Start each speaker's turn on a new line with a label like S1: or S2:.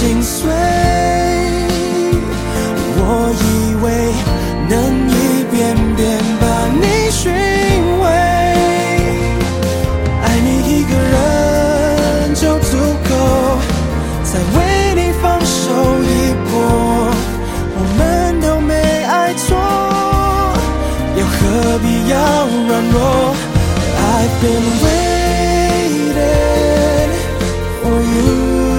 S1: 心碎。我以为能一遍遍把你寻回，爱你一个人就足够，再为你放手一搏。我们都没爱错，又何必要软弱？ I've been waiting